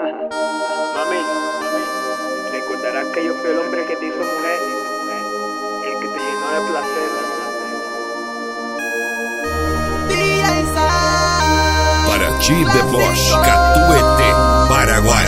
Mami, recordarás que yo fui el hombre que te hizo mujer, el que te llenó de placer. Paraty de Bosch, Catuete, Paraguai.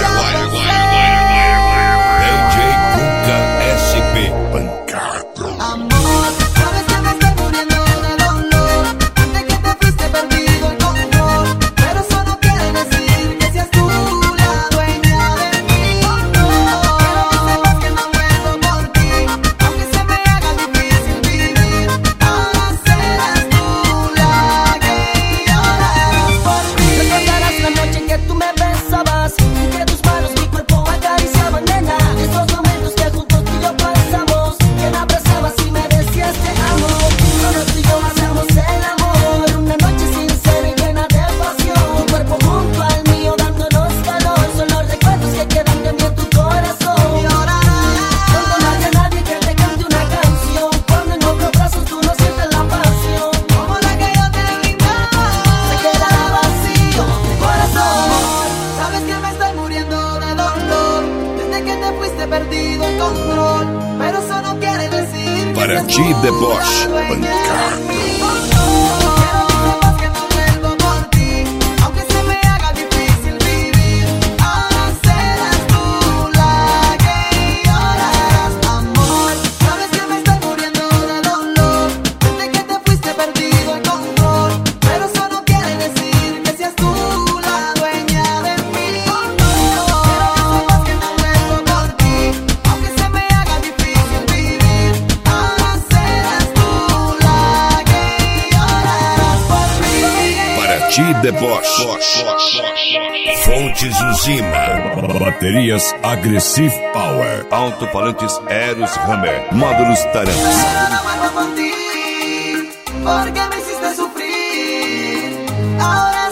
DJ Cuca SP, Pancado. Amor, sabes que me estoy muriendo de dolor. Desde que te fuiste perdido el control. Pero eso no quiere decir que seas tú la dueña de mí. No, quiero que sepas que no muero por ti. Aunque se me haga difícil vivir, ahora serás tú la que llorarás por mí. Recordarás la noche en que tú me besabas y que tus manos mi cuerpo acariciaban, nena. Esos momentos que juntos tú y yo pasamos, que me abrazabas y me decías te amo. Solo tú y yo hacemos el amor, una noche sincera y llena de pasión. Tu cuerpo junto al mío dándonos calor, son los recuerdos que quedan de mí en tu corazón. Llorarás Cuando no haya nadie que te cante una canción, cuando en otros brazos tú no sientes la pasión, como la que yo te brindaba. se quedará vacío tu corazón. Sabes que me estoy muriendo de dolor. Desde que te fuiste perdido el control. Pero eso no quiere decir que Paraty seas de tú Bosch, la dueña de Pancado. mí. Quiero que sepas que no vuelvo por ti. Aunque se me haga difícil vivir, ahora serás tú la que llorarás. Amor, sabes que me estoy muriendo de dolor. Desde que te fuiste perdido el control. Pero eso no quiere decir que seas tú la dueña de mí. Quiero que sepas que no vuelvo por ti. Aunque se me haga difícil vivir, ahora serás tú la que llorarás por mí. Paraty de Bosch. Fontes Uzima. Baterias Aggressive Power. Alto-falantes Eros Hammer. Módulos Tarantos. Pero no vuelvo por ti, porque me hiciste sufrir. Ahora